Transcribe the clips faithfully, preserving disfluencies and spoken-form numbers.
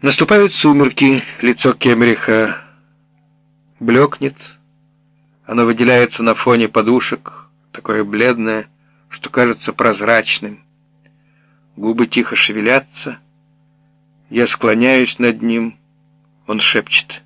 Наступают сумерки, лицо Кемриха блекнет, оно выделяется на фоне подушек, такое бледное, что кажется прозрачным. Губы тихо шевелятся, я склоняюсь над ним, он шепчет: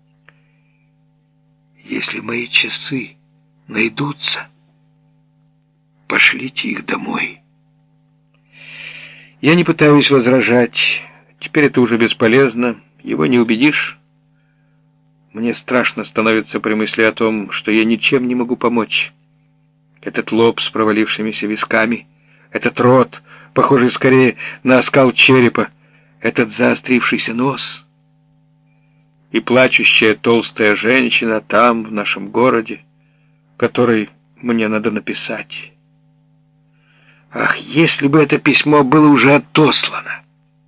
«Если мои часы найдутся, пошлите их домой». Я не пытаюсь возражать, теперь это уже бесполезно, его не убедишь. Мне страшно становится при мысли о том, что я ничем не могу помочь. Этот лоб с провалившимися висками, этот рот, похожий скорее на оскал черепа, этот заострившийся нос. И плачущая толстая женщина там, в нашем городе, которой мне надо написать. Ах, если бы это письмо было уже отослано!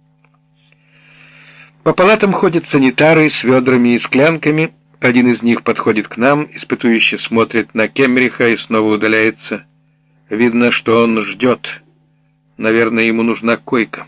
По палатам ходят санитары с ведрами и склянками. Один из них подходит к нам, испытующе смотрит на Кемриха и снова удаляется. Видно, что он ждет. Наверное, ему нужна койка.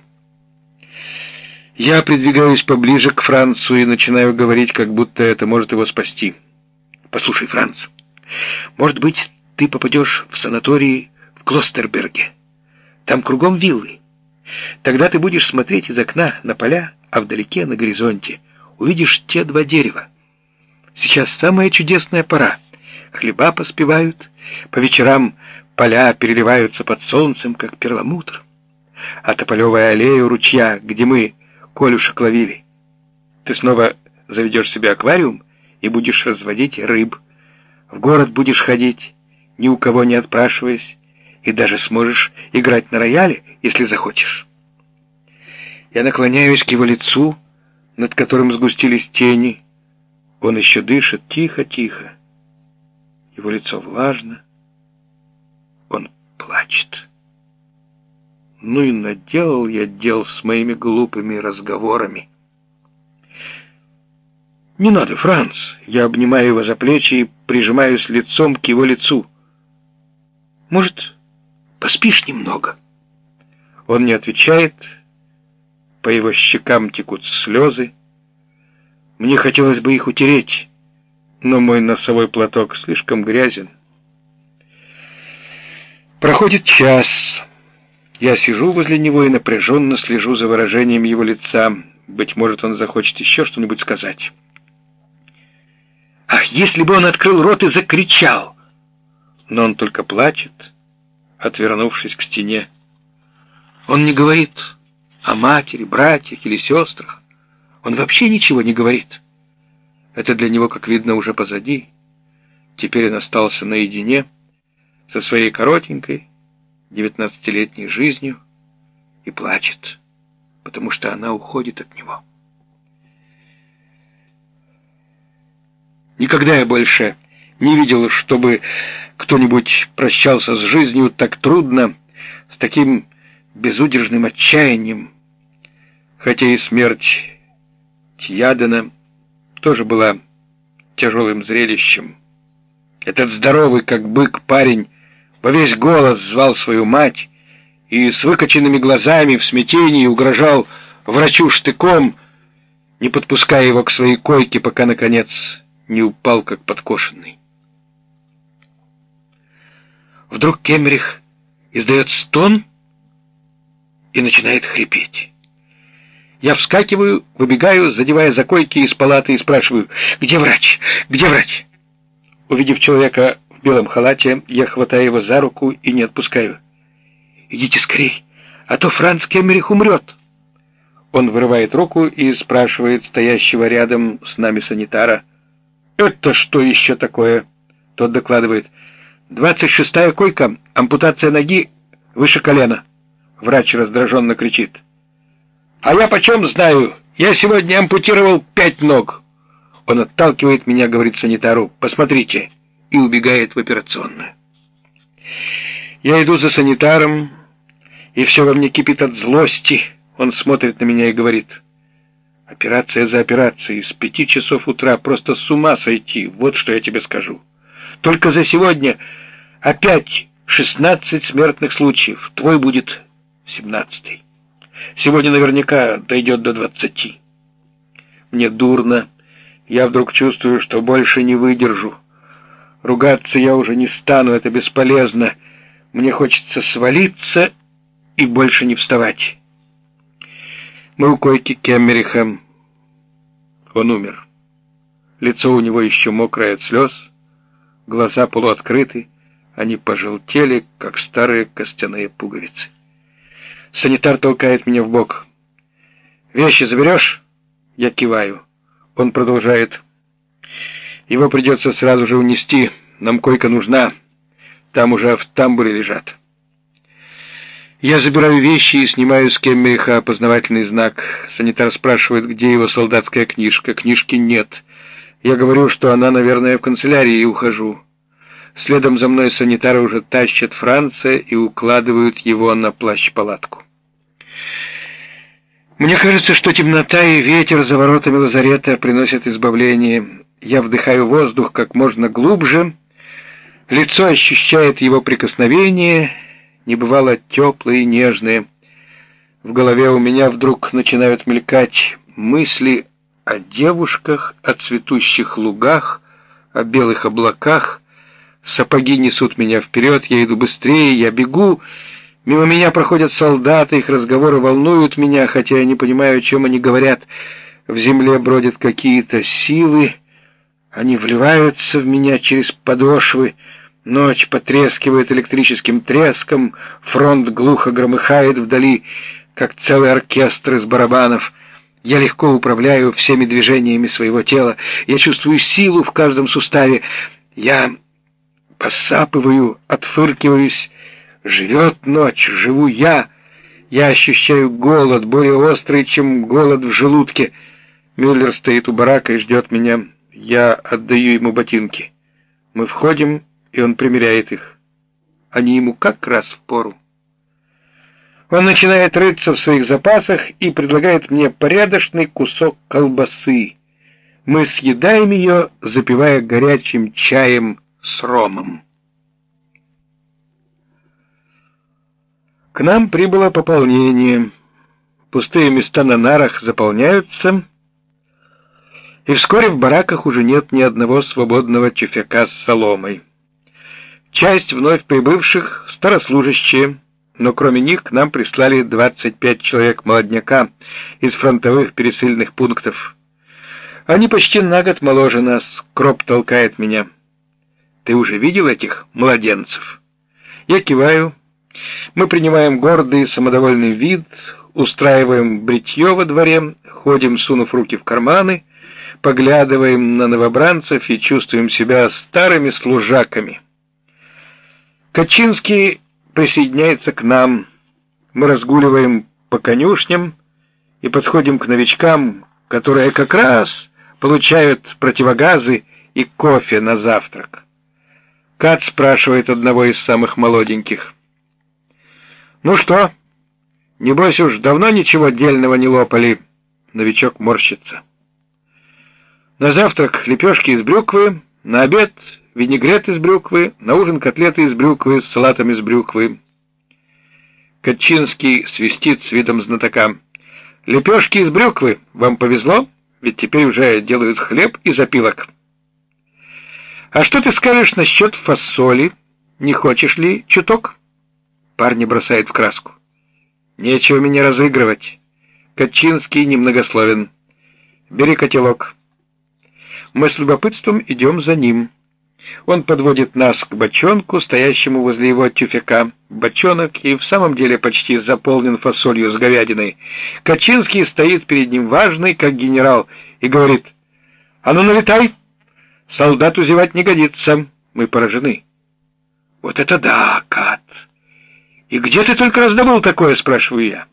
Я придвигаюсь поближе к Францу и начинаю говорить, как будто это может его спасти. «Послушай, Франц, может быть, ты попадешь в санаторий в Клостерберге. Там кругом виллы. Тогда ты будешь смотреть из окна на поля, а вдалеке, на горизонте, увидишь те два дерева. Сейчас самая чудесная пора. Хлеба поспевают, по вечерам поля переливаются под солнцем, как перламутр. А тополевая аллея у ручья, где мы колюшек ловили. Ты снова заведешь себе аквариум и будешь разводить рыб. В город будешь ходить, ни у кого не отпрашиваясь, и даже сможешь играть на рояле, если захочешь». Я наклоняюсь к его лицу, над которым сгустились тени. Он еще дышит тихо-тихо. Его лицо влажно. Он плачет. Ну и наделал я дел с моими глупыми разговорами. «Не надо, Франц!» Я обнимаю его за плечи и прижимаюсь лицом к его лицу. «Может, поспишь немного?» Он не отвечает. По его щекам текут слезы. Мне хотелось бы их утереть, но мой носовой платок слишком грязен. Проходит час. Я сижу возле него и напряженно слежу за выражением его лица. Быть может, он захочет еще что-нибудь сказать. Ах, если бы он открыл рот и закричал! Но он только плачет, отвернувшись к стене. Он не говорит о матери, братьях или сестрах. Он вообще ничего не говорит. Это для него, как видно, уже позади. Теперь он остался наедине со своей коротенькой девятнадцатилетней жизнью и плачет, потому что она уходит от него. Никогда я больше не видел, чтобы кто-нибудь прощался с жизнью так трудно, с таким безудержным отчаянием, хотя и смерть Тьядена тоже была тяжелым зрелищем. Этот здоровый, как бык, парень во весь голос звал свою мать и с выкоченными глазами в смятении угрожал врачу штыком, не подпуская его к своей койке, пока, наконец, не упал, как подкошенный. Вдруг Кемрих издает стон и начинает хрипеть. Я вскакиваю, выбегаю, задевая за койки из палаты и спрашиваю: «Где врач? Где врач?» Увидев человека в белом халате, я хватаю его за руку и не отпускаю. «Идите скорей, а то Франц Кемрих умрет!» Он вырывает руку и спрашивает стоящего рядом с нами санитара: «Это что еще такое?» Тот докладывает: «Двадцать шестая койка, ампутация ноги выше колена». Врач раздраженно кричит: «А я почем знаю? Я сегодня ампутировал пять ног!» Он отталкивает меня, говорит санитару: «Посмотрите!» и убегает в операционную. Я иду за санитаром, и все во мне кипит от злости. Он смотрит на меня и говорит: «Операция за операцией, с пяти часов утра, просто с ума сойти, вот что я тебе скажу. Только за сегодня опять шестнадцать смертных случаев, твой будет семнадцатый. Сегодня наверняка дойдет до двадцати». Мне дурно. Я вдруг чувствую, что больше не выдержу. Ругаться я уже не стану, это бесполезно. Мне хочется свалиться и больше не вставать. Мы у койки Кеммериха. Он умер. Лицо у него еще мокрое от слез, глаза полуоткрыты, они пожелтели, как старые костяные пуговицы. Санитар толкает меня в бок. «Вещи заберешь?» Я киваю. Он продолжает. «Его придется сразу же унести. Нам койка нужна. Там уже в тамбуре лежат». Я забираю вещи и снимаю с Кеммериха опознавательный знак. Санитар спрашивает, где его солдатская книжка. Книжки нет. Я говорю, что она, наверное, в канцелярии, и ухожу. Следом за мной санитары уже тащат Франца и укладывают его на плащ-палатку. Мне кажется, что темнота и ветер за воротами лазарета приносят избавление. Я вдыхаю воздух как можно глубже. Лицо ощущает его прикосновение, небывало теплые и нежные. В голове у меня вдруг начинают мелькать мысли о девушках, о цветущих лугах, о белых облаках. Сапоги несут меня вперед, я иду быстрее, я бегу. Мимо меня проходят солдаты, их разговоры волнуют меня, хотя я не понимаю, о чем они говорят. В земле бродят какие-то силы, они вливаются в меня через подошвы. Ночь потрескивает электрическим треском, фронт глухо громыхает вдали, как целый оркестр из барабанов. Я легко управляю всеми движениями своего тела, я чувствую силу в каждом суставе. Я посапываю, отфыркиваюсь. Живет ночь, живу я. Я ощущаю голод, более острый, чем голод в желудке. Мюллер стоит у барака и ждет меня. Я отдаю ему ботинки. Мы входим, и он примеряет их. Они ему как раз впору. Он начинает рыться в своих запасах и предлагает мне порядочный кусок колбасы. Мы съедаем ее, запивая горячим чаем с ромом. К нам прибыло пополнение. Пустые места на нарах заполняются, и вскоре в бараках уже нет ни одного свободного тюфяка с соломой. Часть вновь прибывших — старослужащие, но кроме них к нам прислали двадцать пять человек молодняка из фронтовых пересыльных пунктов. Они почти на год моложе нас. Кроп толкает меня. «Ты уже видел этих младенцев?» Я киваю. Мы принимаем гордый самодовольный вид, устраиваем бритье во дворе, ходим, сунув руки в карманы, поглядываем на новобранцев и чувствуем себя старыми служаками. Качинский присоединяется к нам. Мы разгуливаем по конюшням и подходим к новичкам, которые как раз получают противогазы и кофе на завтрак. Кат спрашивает одного из самых молоденьких: «Ну что, небось уж давно ничего дельного не лопали?» Новичок морщится. «На завтрак лепешки из брюквы, на обед винегрет из брюквы, на ужин котлеты из брюквы с салатом из брюквы». Катчинский свистит с видом знатока: «Лепешки из брюквы, вам повезло, ведь теперь уже делают хлеб из опилок». «А что ты скажешь насчет фасоли? Не хочешь ли чуток?» Парни бросает в краску. «Нечего меня разыгрывать. Катчинский немногословен. Бери котелок». Мы с любопытством идем за ним. Он подводит нас к бочонку, стоящему возле его тюфяка. Бочонок и в самом деле почти заполнен фасолью с говядиной. Катчинский стоит перед ним важный, как генерал, и говорит: «А ну налетай! Солдату зевать не годится». Мы поражены. «Вот это да, Кат! И где ты только раздобыл такое?» — спрашиваю я.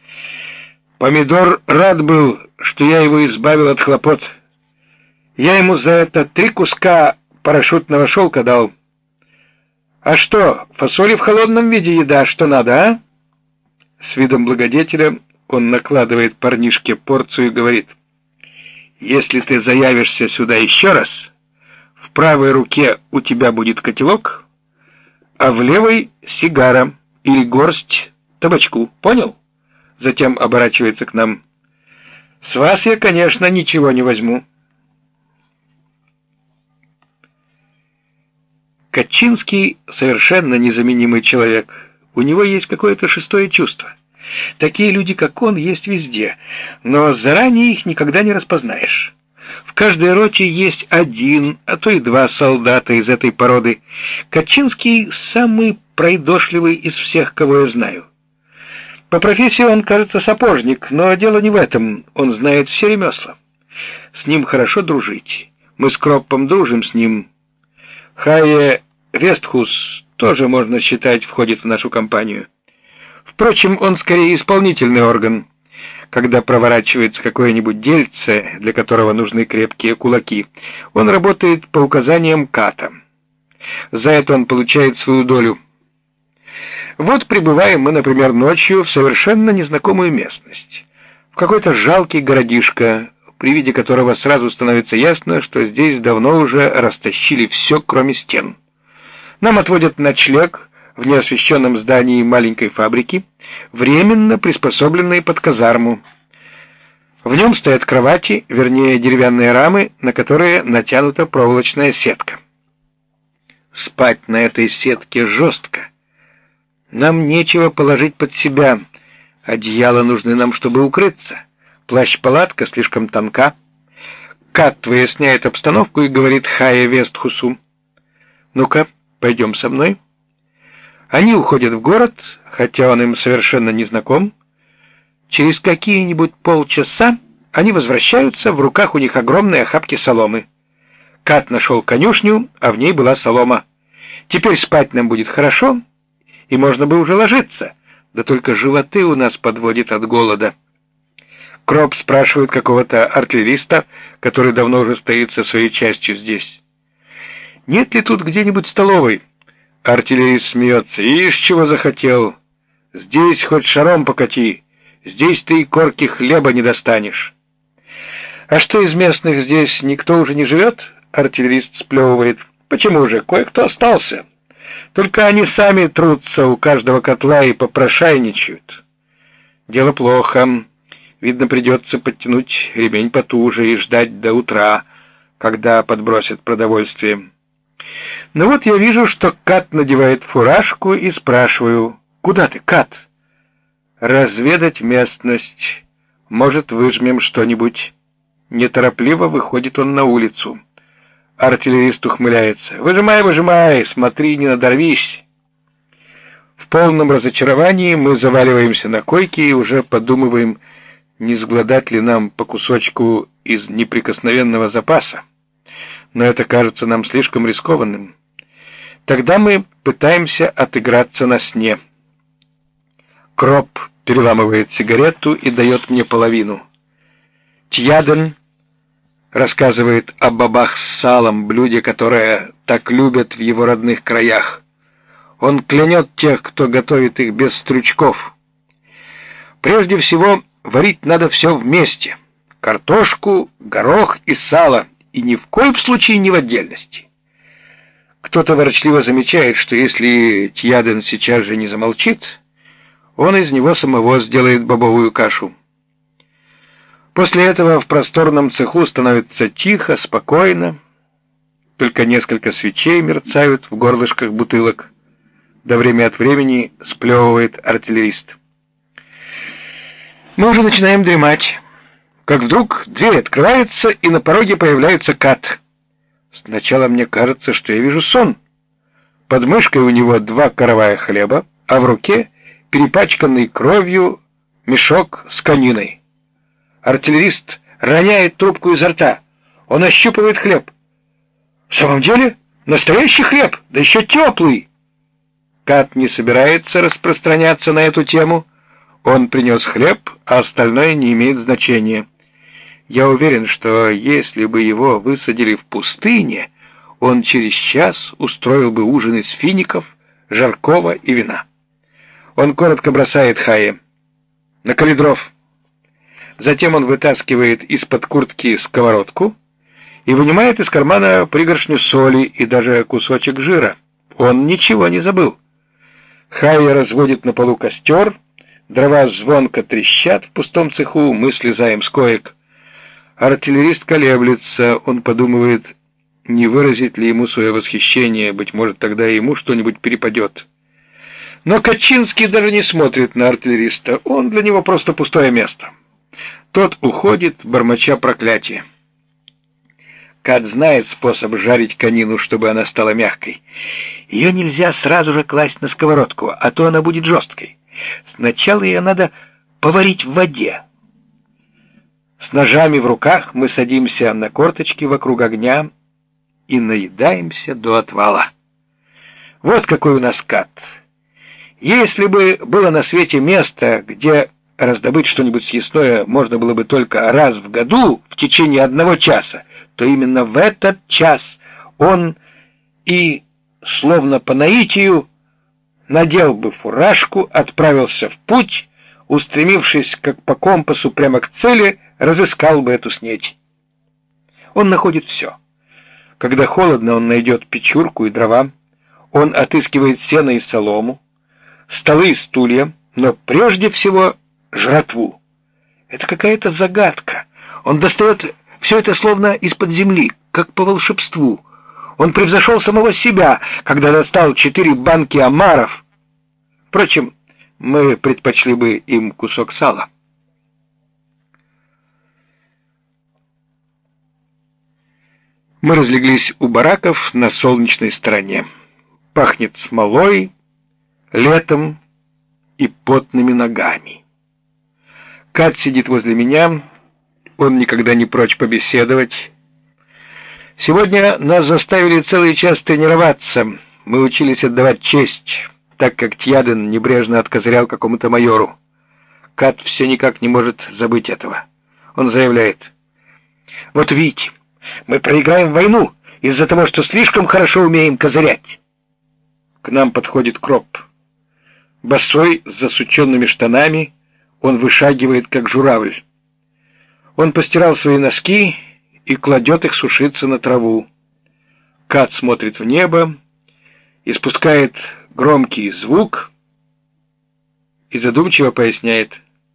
Помидор рад был, что я его избавил от хлопот. Я ему за это три куска парашютного шелка дал. «А что, фасоли в холодном виде еда, что надо, а?» С видом благодетеля он накладывает парнишке порцию и говорит: «Если ты заявишься сюда еще раз, в правой руке у тебя будет котелок, а в левой — сигара или горсть табачку, понял?» Затем оборачивается к нам: С вас я, конечно, ничего не возьму. Катчинский совершенно незаменимый человек. У него есть какое-то шестое чувство. Такие люди, как он, есть везде, но заранее их никогда не распознаешь. В каждой роте есть один, а то и два солдата из этой породы. Катчинский самый пройдошливый из всех, кого я знаю. По профессии он, кажется, сапожник, но дело не в этом, он знает все ремесла. С ним хорошо дружить. Мы с Кроппом дружим с ним. Хайе Вестхус тоже, можно считать, входит в нашу компанию. Впрочем, он скорее исполнительный орган. Когда проворачивается какое-нибудь дельце, для которого нужны крепкие кулаки, он работает по указаниям Ката. За это он получает свою долю. Вот прибываем мы, например, ночью в совершенно незнакомую местность, в какой-то жалкий городишко, при виде которого сразу становится ясно, что здесь давно уже растащили все, кроме стен. Нам отводят ночлег в неосвещенном здании маленькой фабрики, временно приспособленной под казарму. В нем стоят кровати, вернее, деревянные рамы, на которые натянута проволочная сетка. Спать на этой сетке жестко. Нам нечего положить под себя. Одеяла нужны нам, чтобы укрыться. Плащ-палатка слишком тонка. Кат выясняет обстановку и говорит Хайе Вестхусу: «Ну-ка, пойдем со мной». Они уходят в город, хотя он им совершенно не знаком. Через какие-нибудь полчаса они возвращаются, в руках у них огромные охапки соломы. Кат нашел конюшню, а в ней была солома. Теперь спать нам будет хорошо, и можно бы уже ложиться, да только животы у нас подводит от голода. Кроп спрашивает какого-то артиллериста, который давно уже стоит со своей частью здесь: «Нет ли тут где-нибудь столовой?» Артиллерист смеется: «Ишь, чего захотел! Здесь хоть шаром покати, здесь ты и корки хлеба не достанешь». «А что, из местных здесь никто уже не живет?» Артиллерист сплевывает: «Почему же? Кое-кто остался. Только они сами трутся у каждого котла и попрошайничают. Дело плохо. Видно, придется подтянуть ремень потуже и ждать до утра, когда подбросят продовольствие». Ну вот я вижу, что Кат надевает фуражку, и спрашиваю: «Куда ты, Кат?» «Разведать местность. Может, выжмем что-нибудь». Неторопливо выходит он на улицу. Артиллерист ухмыляется: «Выжимай, выжимай, смотри, не надорвись». В полном разочаровании мы заваливаемся на койке и уже подумываем, не сгладать ли нам по кусочку из неприкосновенного запаса. Но это кажется нам слишком рискованным. Тогда мы пытаемся отыграться на сне. Кроп переламывает сигарету и дает мне половину. Тьяден рассказывает о бобах с салом, блюде, которое так любят в его родных краях. Он клянет тех, кто готовит их без стручков. Прежде всего, варить надо все вместе: картошку, горох и сало, и ни в коем случае не в отдельности. Кто-то ворчливо замечает, что если Тьяден сейчас же не замолчит, он из него самого сделает бобовую кашу. После этого в просторном цеху становится тихо, спокойно, только несколько свечей мерцают в горлышках бутылок, да время от времени сплевывает артиллерист. Мы уже начинаем дремать, как вдруг дверь открывается, и на пороге появляется Кат. Сначала мне кажется, что я вижу сон. Под мышкой у него два коровая хлеба, а в руке перепачканный кровью мешок с кониной. Артиллерист роняет трубку изо рта. Он ощупывает хлеб. В самом деле, настоящий хлеб, да еще теплый. Кат не собирается распространяться на эту тему. Он принес хлеб, а остальное не имеет значения. Я уверен, что если бы его высадили в пустыне, он через час устроил бы ужин из фиников, жаркого и вина. Он коротко бросает Хайе: «Накали дров». Затем он вытаскивает из-под куртки сковородку и вынимает из кармана пригоршню соли и даже кусочек жира. Он ничего не забыл. Хайе разводит на полу костер, Дрова звонко трещат в пустом цеху, мы слезаем с коек. Артиллерист колеблется, он подумывает, не выразить ли ему свое восхищение, быть может, тогда и ему что-нибудь перепадет. Но Качинский даже не смотрит на артиллериста, он для него просто пустое место. Тот уходит, бормоча проклятие. Кат знает способ жарить конину, чтобы она стала мягкой. Ее нельзя сразу же класть на сковородку, а то она будет жесткой. Сначала ее надо поварить в воде. С ножами в руках мы садимся на корточки вокруг огня и наедаемся до отвала. Вот какой у нас Кат. Если бы было на свете место, где раздобыть что-нибудь съестное можно было бы только раз в году в течение одного часа, то именно в этот час он и, словно по наитию, надел бы фуражку, отправился в путь, устремившись как по компасу прямо к цели, разыскал бы эту снеть. Он находит все. Когда холодно, он найдет печурку и дрова, он отыскивает сено и солому, столы и стулья, но прежде всего жратву. Это какая-то загадка. Он достает все это словно из-под земли, как по волшебству. Он превзошел самого себя, когда достал четыре банки омаров. Впрочем, мы предпочли бы им кусок сала. Мы разлеглись у бараков на солнечной стороне. Пахнет смолой, летом и потными ногами. Кат сидит возле меня, он никогда не прочь побеседовать. Сегодня нас заставили целый час тренироваться. Мы учились отдавать честь, так как Тьяден небрежно откозырял какому-то майору. Кат все никак не может забыть этого. Он заявляет: «Вот видите, мы проиграем войну из-за того, что слишком хорошо умеем козырять». К нам подходит Кроп. Босой, с засученными штанами, он вышагивает, как журавль. Он постирал свои носки и кладет их сушиться на траву. Кат смотрит в небо, испускает громкий звук и задумчиво поясняет: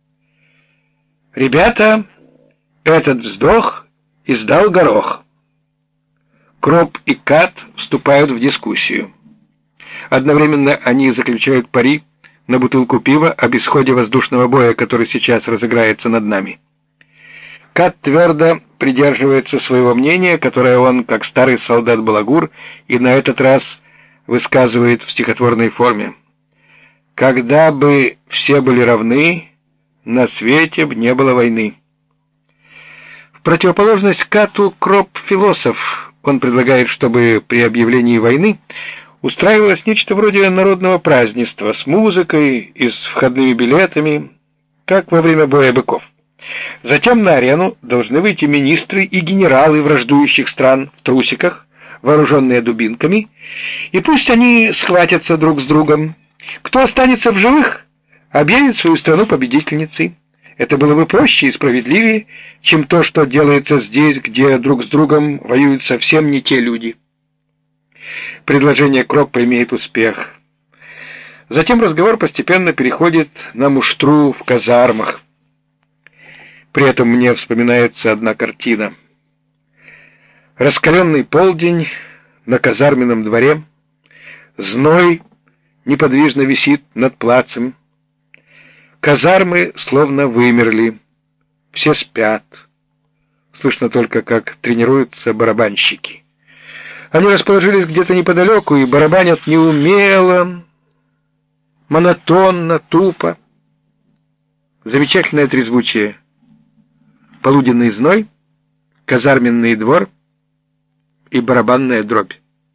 «Ребята, этот вздох издал горох». Кроп и Кат вступают в дискуссию. Одновременно они заключают пари на бутылку пива об исходе воздушного боя, который сейчас разыграется над нами. Кат твердо придерживается своего мнения, которое он, как старый солдат-балагур, и на этот раз высказывает в стихотворной форме: «Когда бы все были равны, на свете б не было войны». В противоположность Кату Кроп философ. Он предлагает, чтобы при объявлении войны устраивалось нечто вроде народного празднества с музыкой и с входными билетами, как во время боя быков. Затем на арену должны выйти министры и генералы враждующих стран в трусиках, вооруженные дубинками, и пусть они схватятся друг с другом. Кто останется в живых, объявит свою страну победительницей. Это было бы проще и справедливее, чем то, что делается здесь, где друг с другом воюют совсем не те люди. Предложение Кроппа имеет успех. Затем разговор постепенно переходит на муштру в казармах. При этом мне вспоминается одна картина. Раскаленный полдень на казарменном дворе, зной неподвижно висит над плацем. Казармы словно вымерли, все спят. Слышно только, как тренируются барабанщики. Они расположились где-то неподалеку и барабанят неумело, монотонно, тупо. Замечательное трезвучие. Полуденный зной, казарменный двор и барабанная дробь.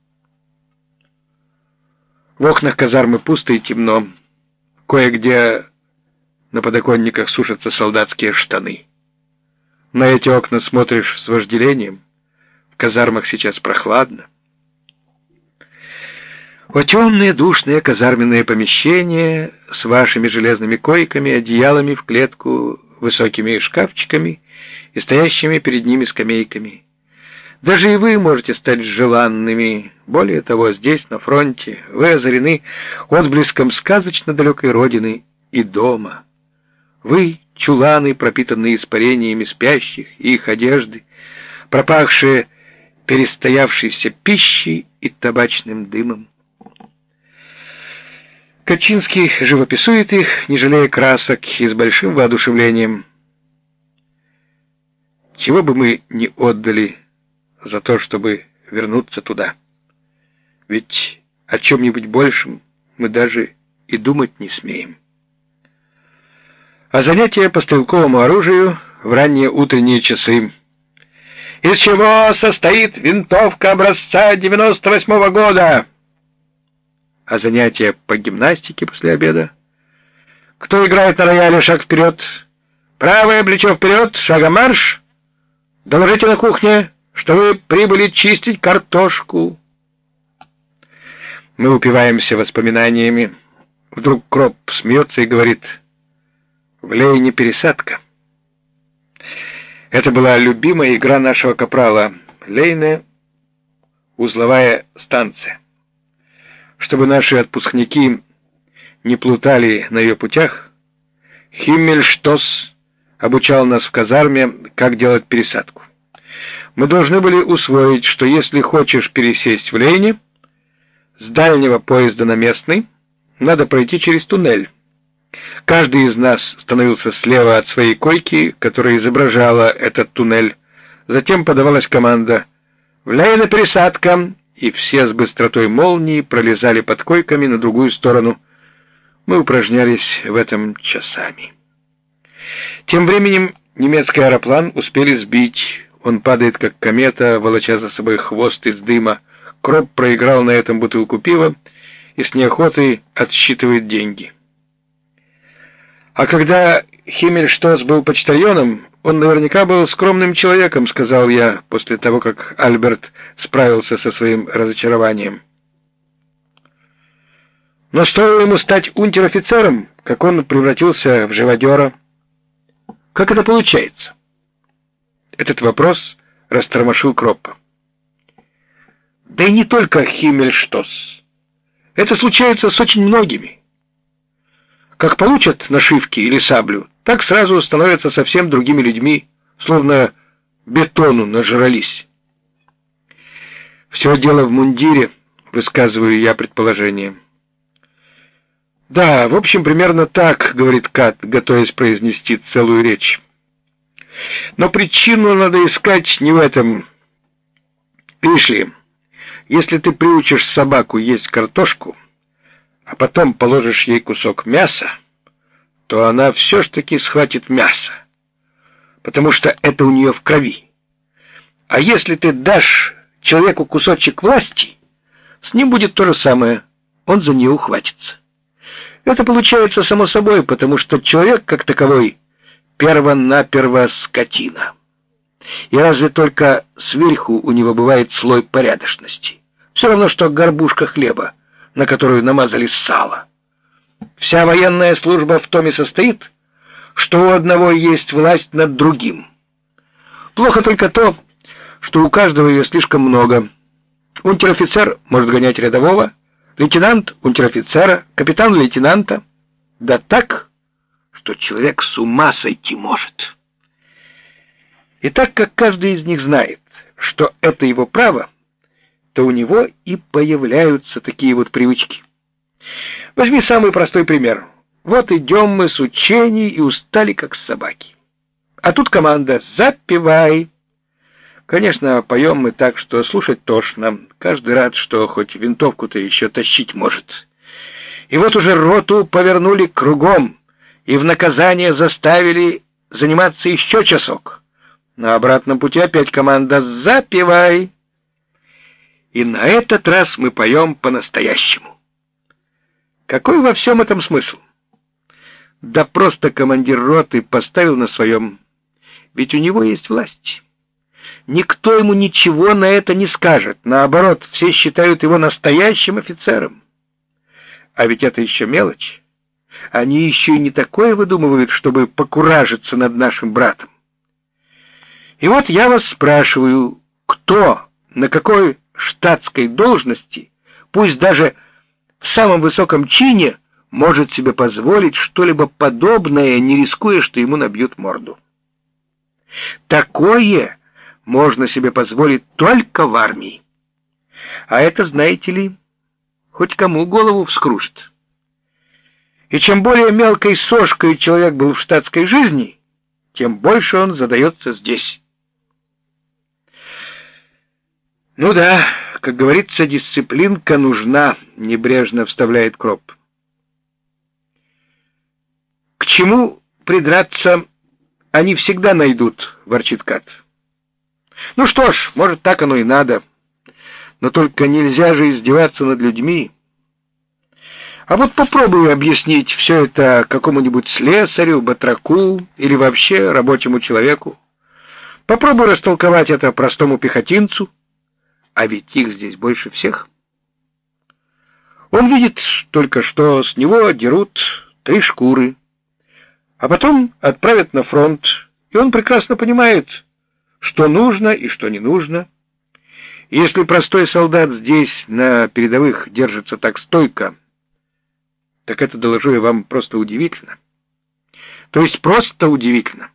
В окнах казармы пусто и темно. Кое-где на подоконниках сушатся солдатские штаны. На эти окна смотришь с вожделением. В казармах сейчас прохладно. О, темные душные казарменные помещения с вашими железными койками, одеялами в клетку, высокими шкафчиками и стоящими перед ними скамейками. Даже и вы можете стать желанными. Более того, здесь, на фронте, вы озарены отблеском сказочно далекой родины и дома. Вы — чуланы, пропитанные испарениями спящих, и их одежды, пропахшие перестоявшейся пищей и табачным дымом. Качинский живописует их, не жалея красок, и с большим воодушевлением. Чего бы мы не отдали за то, чтобы вернуться туда? Ведь о чем-нибудь большем мы даже и думать не смеем. А занятия по стрелковому оружию в ранние утренние часы. Из чего состоит винтовка образца девяносто восьмого года? А занятия по гимнастике после обеда? Кто играет на рояле, шаг вперед? Правое плечо вперед, шагом марш. Доложите на кухне, что вы прибыли чистить картошку. Мы упиваемся воспоминаниями. Вдруг Кроп смеется и говорит: в Лейне пересадка. Это была любимая игра нашего капрала. Лейне — узловая станция. Чтобы наши отпускники не плутали на ее путях, Химмельштос обучал нас в казарме, как делать пересадку. Мы должны были усвоить, что если хочешь пересесть в Лейне, с дальнего поезда на местный надо пройти через туннель. Каждый из нас становился слева от своей койки, которая изображала этот туннель. Затем подавалась команда «В Лейне пересадка!», и все с быстротой молнии пролезали под койками на другую сторону. Мы упражнялись в этом часами. Тем временем немецкий аэроплан успели сбить. Он падает, как комета, волоча за собой хвост из дыма. Кроп проиграл на этом бутылку пива и с неохотой отсчитывает деньги. А когда Химмельштос был почтальоном, он наверняка был скромным человеком, сказал я, после того, как Альберт справился со своим разочарованием. Но стоило ему стать унтер-офицером, как он превратился в живодера. Как это получается? Этот вопрос растормошил Кроппа. Да и не только Химмельштос. Это случается с очень многими. Как получат нашивки или саблю, так сразу становятся совсем другими людьми, словно бетону нажрались. Все дело в мундире, высказываю я предположение. Да, в общем, примерно так, говорит Кат, готовясь произнести целую речь. Но причину надо искать не в этом. Видишь ли, если ты приучишь собаку есть картошку, а потом положишь ей кусок мяса, то она все ж таки схватит мясо, потому что это у нее в крови. А если ты дашь человеку кусочек власти, с ним будет то же самое, он за нее ухватится. Это получается само собой, потому что человек, как таковой, перво-наперво скотина. И разве только сверху у него бывает слой порядочности. Все равно, что горбушка хлеба, на которую намазали сало. Вся военная служба в том и состоит, что у одного есть власть над другим. Плохо только то, что у каждого ее слишком много. Унтер-офицер может гонять рядового, лейтенант — унтер-офицера, капитан — лейтенанта. Да так, что человек с ума сойти может. И так как каждый из них знает, что это его право, то у него и появляются такие вот привычки. Возьми самый простой пример. Вот идем мы с учений и устали, как собаки. А тут команда «Запевай». Конечно, поем мы так, что слушать тошно. Каждый рад, что хоть винтовку-то еще тащить может. И вот уже роту повернули кругом, и в наказание заставили заниматься еще часок. На обратном пути опять команда «Запевай». И на этот раз мы поем по-настоящему. Какой во всем этом смысл? Да просто командир роты поставил на своем, ведь у него есть власть. Никто ему ничего на это не скажет, наоборот, все считают его настоящим офицером. А ведь это еще мелочь. Они еще и не такое выдумывают, чтобы покуражиться над нашим братом. И вот я вас спрашиваю, кто, на какой штатской должности, пусть даже в самом высоком чине, может себе позволить что-либо подобное, не рискуя, что ему набьют морду. Такое можно себе позволить только в армии. А это, знаете ли, хоть кому голову вскружит. И чем более мелкой сошкой человек был в штатской жизни, тем больше он задается здесь. Ну да, как говорится, дисциплинка нужна, небрежно вставляет Кроп. К чему придраться они всегда найдут, ворчит Кат. Ну что ж, может, так оно и надо. Но только нельзя же издеваться над людьми. А вот попробую объяснить все это какому-нибудь слесарю, батраку или вообще рабочему человеку. Попробую растолковать это простому пехотинцу, а ведь их здесь больше всех. Он видит только, что с него дерут три шкуры, а потом отправят на фронт, и он прекрасно понимает, что нужно и что не нужно. Если простой солдат здесь, на передовых, держится так стойко, так это, доложу я вам, просто удивительно. То есть просто удивительно.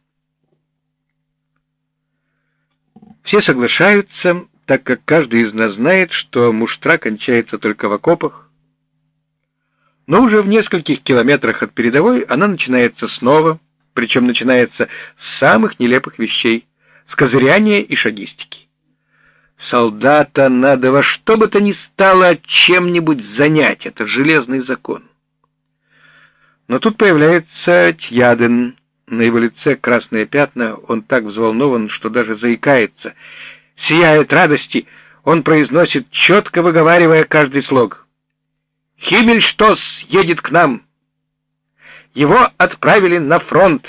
Все соглашаются, так как каждый из нас знает, что муштра кончается только в окопах, но уже в нескольких километрах от передовой она начинается снова, причем начинается с самых нелепых вещей, с козыряния и шагистики. Солдата надо во что бы то ни стало чем-нибудь занять, это железный закон. Но тут появляется Тьяден, на его лице красные пятна, он так взволнован, что даже заикается. Сияя от радости, он произносит, четко выговаривая каждый слог. «Химмельштос едет к нам! Его отправили на фронт!»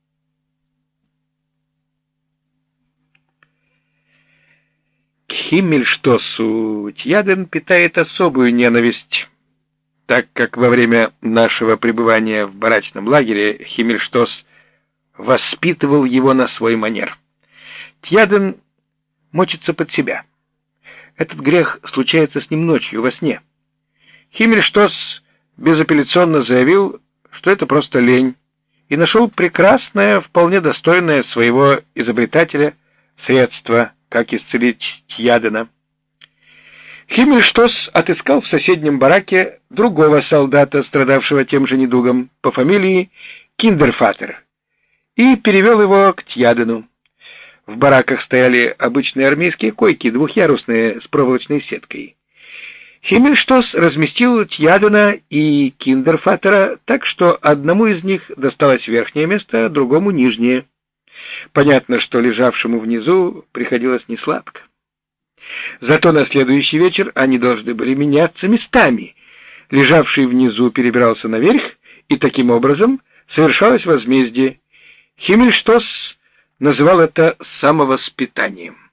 К Химмельштосу Тьяден питает особую ненависть, так как во время нашего пребывания в барачном лагере Химмельштос воспитывал его на свой манер. Тьяден мочится под себя. Этот грех случается с ним ночью, во сне. Химмельштос безапелляционно заявил, что это просто лень, и нашел прекрасное, вполне достойное своего изобретателя средство, как исцелить Тьядена. Химмельштос отыскал в соседнем бараке другого солдата, страдавшего тем же недугом, по фамилии Киндерфатер, и перевел его к Тьядену. В бараках стояли обычные армейские койки, двухъярусные, с проволочной сеткой. Химмельштос разместил Тьядена и Киндерфатера так, что одному из них досталось верхнее место, другому — нижнее. Понятно, что лежавшему внизу приходилось несладко. Зато на следующий вечер они должны были меняться местами. Лежавший внизу перебирался наверх, и таким образом совершалось возмездие. Химмельштос называл это самовоспитанием.